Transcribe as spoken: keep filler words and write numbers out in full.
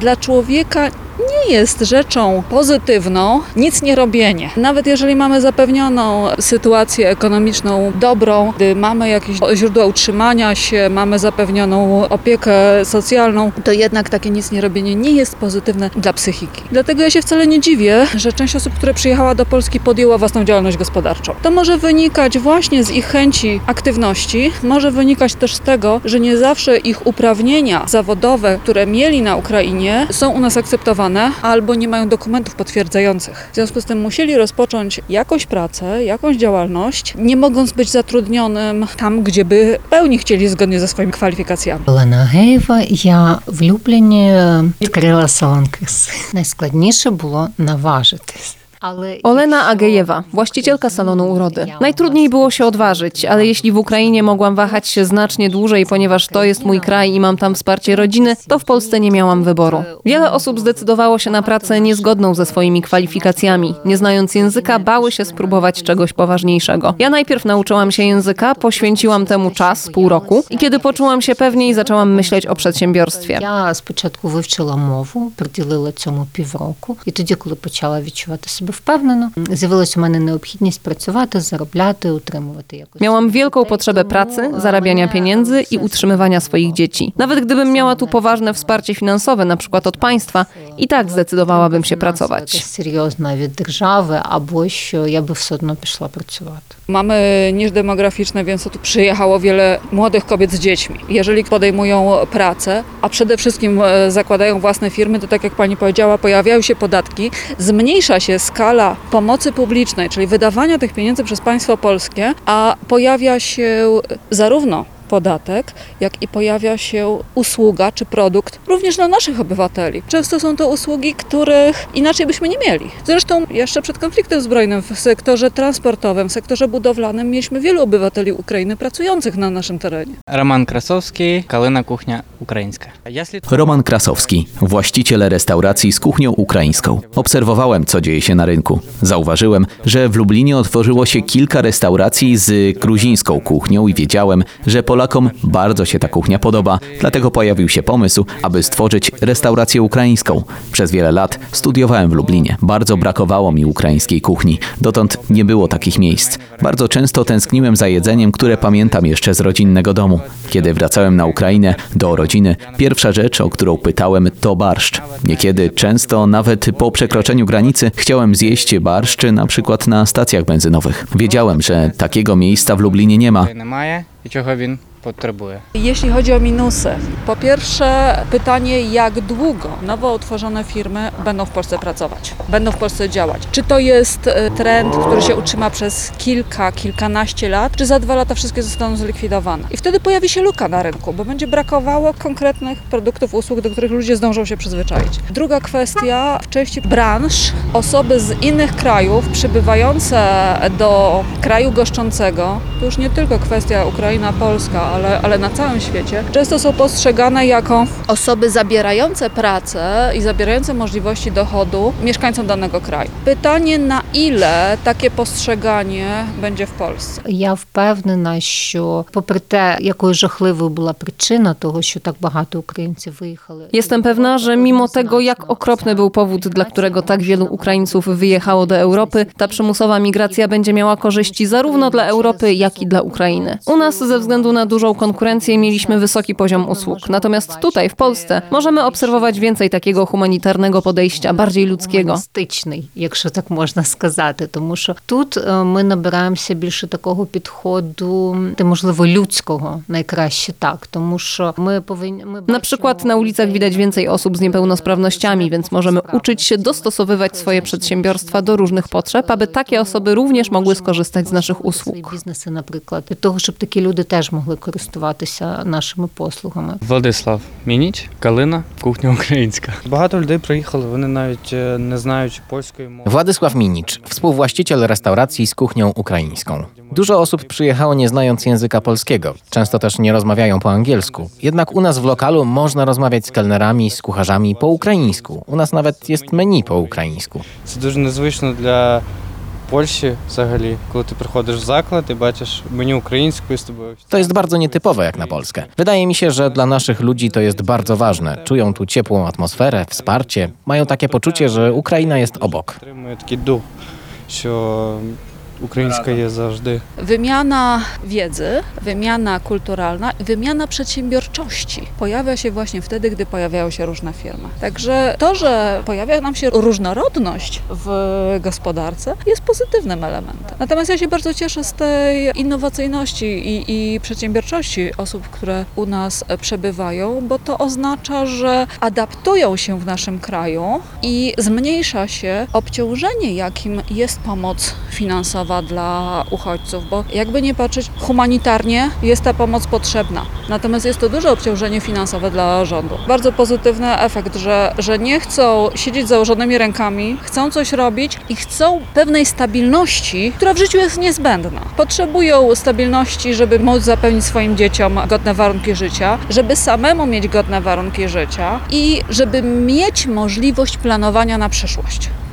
Dla człowieka nie jest rzeczą pozytywną nic nie robienie. Nawet jeżeli mamy zapewnioną sytuację ekonomiczną dobrą, gdy mamy jakieś źródła utrzymania się, mamy zapewnioną opiekę socjalną, to jednak takie nic nie robienie nie jest pozytywne dla psychiki. Dlatego ja się wcale nie dziwię, że część osób, która przyjechała do Polski, podjęła własną działalność gospodarczą. To może wynikać właśnie z ich chęci aktywności, może wynikać też z tego, że nie zawsze ich uprawnienia zawodowe, które mieli na Ukrainie, są u nas akceptowane, albo nie mają dokumentów potwierdzających. W związku z tym musieli rozpocząć jakąś pracę, jakąś działalność, nie mogąc być zatrudnionym tam, gdzie by pełni chcieli zgodnie ze swoimi kwalifikacjami. Олена Агеєва, я в Любліні відкрила салон краси. Найскладніше було наважитись. Olena Agejewa, właścicielka salonu urody. Najtrudniej było się odważyć, ale jeśli w Ukrainie mogłam wahać się znacznie dłużej, ponieważ to jest mój kraj i mam tam wsparcie rodziny, to w Polsce nie miałam wyboru. Wiele osób zdecydowało się na pracę niezgodną ze swoimi kwalifikacjami. Nie znając języka, bały się spróbować czegoś poważniejszego. Ja najpierw nauczyłam się języka, poświęciłam temu czas, pół roku, i kiedy poczułam się pewniej, zaczęłam myśleć o przedsiębiorstwie. Ja спочатку вивчила мову, приділила цьому півроку, і тоді, коли почала відчувати себе wpewneno, z'явилась у мене необхідність працювати, заробляти, утримувати якось. Miałam wielką potrzebę pracy, zarabiania pieniędzy i utrzymywania swoich dzieci. Nawet gdybym miała tu poważne wsparcie finansowe, na przykład od państwa, i tak zdecydowałabym się pracować. Серйозна від держави, або що я би все одно пішла працювати. Mamy niż demograficzne, więc tu przyjechało wiele młodych kobiet z dziećmi. Jeżeli podejmują pracę, a przede wszystkim zakładają własne firmy, to tak jak pani powiedziała, pojawiają się podatki, zmniejsza się skala pomocy publicznej, czyli wydawania tych pieniędzy przez państwo polskie, a pojawia się zarówno podatek, jak i pojawia się usługa czy produkt również dla naszych obywateli. Często są to usługi, których inaczej byśmy nie mieli. Zresztą jeszcze przed konfliktem zbrojnym w sektorze transportowym, w sektorze budowlanym mieliśmy wielu obywateli Ukrainy pracujących na naszym terenie. Roman Krasowski, Kalina Kuchnia Ukraińska. Roman Krasowski, właściciel restauracji z kuchnią ukraińską. Obserwowałem, co dzieje się na rynku. Zauważyłem, że w Lublinie otworzyło się kilka restauracji z gruzińską kuchnią i wiedziałem, że Polakom bardzo się ta kuchnia podoba, dlatego pojawił się pomysł, aby stworzyć restaurację ukraińską. Przez wiele lat studiowałem w Lublinie. Bardzo brakowało mi ukraińskiej kuchni. Dotąd nie było takich miejsc. Bardzo często tęskniłem za jedzeniem, które pamiętam jeszcze z rodzinnego domu. Kiedy wracałem na Ukrainę do rodziny, pierwsza rzecz, o którą pytałem, to barszcz. Niekiedy, często nawet po przekroczeniu granicy chciałem zjeść barszcz na przykład na stacjach benzynowych. Wiedziałem, że takiego miejsca w Lublinie nie ma. I czego він potrzebuje. Jeśli chodzi o minusy, po pierwsze pytanie, jak długo nowo utworzone firmy będą w Polsce pracować, będą w Polsce działać. Czy to jest trend, który się utrzyma przez kilka, kilkanaście lat, czy za dwa lata wszystkie zostaną zlikwidowane. I wtedy pojawi się luka na rynku, bo będzie brakowało konkretnych produktów, usług, do których ludzie zdążą się przyzwyczaić. Druga kwestia, w części branż osoby z innych krajów przybywające do kraju goszczącego, to już nie tylko kwestia Ukraina, Polska, Ale, ale na całym świecie, często są postrzegane jako osoby zabierające pracę i zabierające możliwości dochodu mieszkańcom danego kraju. Pytanie, na ile takie postrzeganie będzie w Polsce? Я впевнена, що попри те, якою жахливою була причина того, що так багато українців виїхали. Jestem pewna, że mimo tego, jak okropny był powód, dla którego tak wielu Ukraińców wyjechało do Europy, ta przymusowa migracja będzie miała korzyści zarówno dla Europy, jak i dla Ukrainy. U nas ze względu na dużą konkurencję mieliśmy wysoki poziom usług. Natomiast tutaj, w Polsce, możemy obserwować więcej takiego humanitarnego podejścia, bardziej ludzkiego. Гуманістичний, якщо так можна сказати, тому що тут ми набираємося більше такого підходу, можливо, людського, найкраще tak, тому що my powinni... Na przykład na ulicach widać więcej osób z niepełnosprawnościami, więc możemy uczyć się dostosowywać swoje przedsiębiorstwa do różnych potrzeb, aby takie osoby również mogły skorzystać z naszych usług. Бізнеси, наприклад, для того, щоб такі люди теж могли користуватися нашими послугами. Владислав Мініч, Калина Kuchnia Ukraińska. Багато людей приїхали, вони навіть не знають польської мови. Władysław Minicz, współwłaściciel restauracji z kuchnią ukraińską. Dużo osób przyjechało nie znając języka polskiego. Często też nie rozmawiają po angielsku. Jednak u nas w lokalu można rozmawiać z kelnerami, z kucharzami po ukraińsku. U nas nawet jest menu po ukraińsku. Це дуже незвично для Польщі взагалі, коли ти приходиш в заклад і бачиш меню українською з тобою. To jest bardzo nietypowe jak na Polskę. Wydaje mi się, że dla naszych ludzi to jest bardzo ważne. Czują tu ciepłą atmosferę, wsparcie. Mają takie poczucie, że Ukraina jest obok. Отримує такий дух, що українська є завжди. Wymiana wiedzy, wymiana kulturalna, wymiana przedsiębiorczości pojawia się właśnie wtedy, gdy pojawiają się różne firmy. Także to, że pojawia nam się różnorodność w gospodarce, jest pozytywnym elementem. Natomiast ja się bardzo cieszę z tej innowacyjności i, i przedsiębiorczości osób, które u nas przebywają, bo to oznacza, że adaptują się w naszym kraju i zmniejsza się obciążenie, jakim jest pomoc finansowa dla uchodźców, bo jakby nie patrzeć, humanitarnie jest ta pomoc potrzebna. Natomiast jest to duże obciążenie finansowe dla rządu. Bardzo pozytywny efekt, że, że nie chcą siedzieć z założonymi rękami, chcą coś robić i chcą pewnej stabilności, która w życiu jest niezbędna. Potrzebują stabilności, żeby móc zapewnić swoim dzieciom godne warunki życia, żeby samemu mieć godne warunki życia i żeby mieć możliwość planowania na przyszłość.